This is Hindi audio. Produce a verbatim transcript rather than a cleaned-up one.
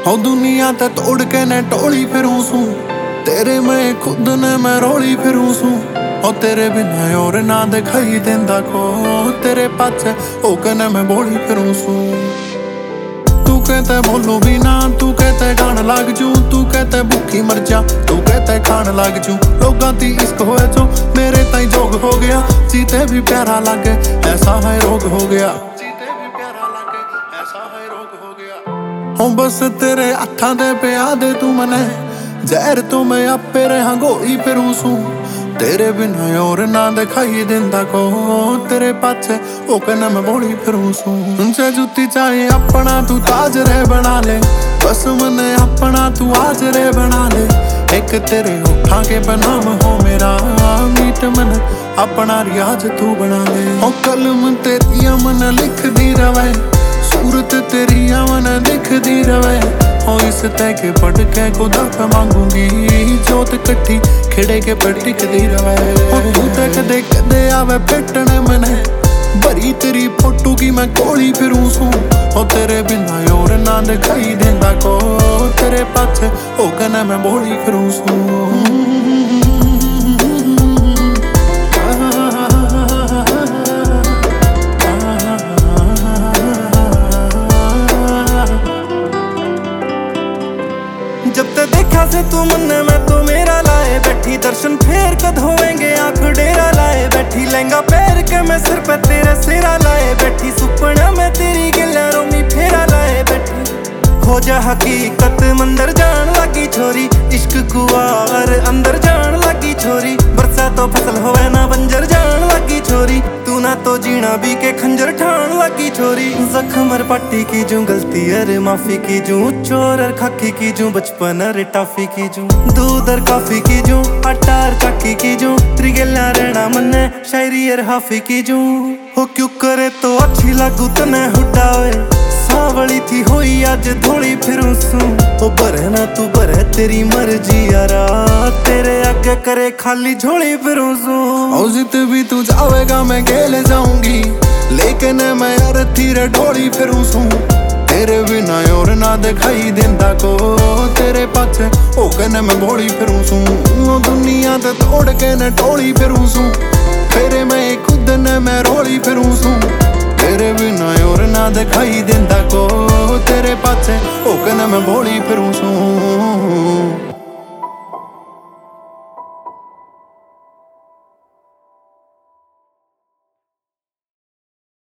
हो दुनिया ते तोड़ के ने टोली फिरूं सू, तेरे मैं खुद ने मैं रोली फिरूं सू। हो तेरे बिना और ना दिखाई देंदा को, तेरे पाछे होके ने मैं बोली फिरूं सू। तू कहते बोलो भी ना, तू कहते गान लाग जू, तू कहते भूखी मर जा, तू कहते खान लाग जू। लोगां दी इश्क होए जो मेरे ताई जोग हो गया, जीते भी प्यारा लागे ऐसा है रोग हो गया, जीते भी प्यारा लागे ऐसा है रोग हो गया। हो बस तेरे हत्थां दे पिया दे तू मने जहर, तो मैं आपे रहा गोली फिरूं सू। तेरे बिना और ना दिखाई देंदा को, तेरे पाछे होके ना मैं बोली फिरूं सू। जे जुत्ती चाहे अपना तू ताज रे बना ले, बस मने अपना तू आज रे बना ले। एक तेरे होठां के बनाम हो मेरा मीट, मन अपना रियाज तू बना ले। हो कलम तेरी मन लिख दी रवे, सूरत तेरी मन दिख दी रवे। हो इस तय के पढ़ के खुदा पे मांगूंगी, जोत कट्ठी खिड़े के पर टिक दी रवे। हो तू ते कदे कदे आवे पेटने मने, भरी तेरी फोटो की मैं कोली फिरूं सू। हो तेरे बिना और ना दिखाई देंदा को, तेरे पाछे होके ना मैं बोली फिरूं सू। जब ते देखा से तू मन मैं तो मेरा लाए बैठी, दर्शन फेर कद होएंगे आंख डेरा लाए बैठी। लहंगा पैर के मैं सिर पे तेरे सिरा लाए बैठी, सुपना में तेरी गिला रोमी फेरा लाए बैठी। हो जा हकीकत मंदर जान लगी छोरी, इश्क कुआर अंदर जान लगी छोरी। बरसा तो फसल होवे ना बंजर जान लगी छोरी, तू ना तो जीना भी के खंजर ठान लगी छोरी। जख्म पट्टी की जू गलती अरे माफी की जू, चोर अर खाकी की जू बचपन अरे टाफी की जू। दूध अर काफी की जू आटा अर चाकी की जू, त्रिगेला रहना मन्ने शायरी अर हाफी की जू। हो क्यों करे तो अच्छी लागू तने हुडावे, सावली थी होई आज धोली फिरूं सू। ओ बरे ना तू बरे तेरी मर्जी यारा, तेरे आगे करे खाली झोली फिरूं सू। ओ जित भी तू जावेगा मैं गेले जाऊंगी, लेकिन मैं यार धीरे ढोली फिरूं सू। तेरे बिना और ना दिखाई देंदा को, तेरे पाछे होके ने मैं बोली फिरूं सू। ओ दुनिया ते तोड़ के ने टोली फिरूं सू, तेरे मैं खुद ने मैं रोली फिरूं सू। तेरे बिना और ना दिखाई देंदा को, तेरे पाछे होके ना मैं बोली फिरूं सू।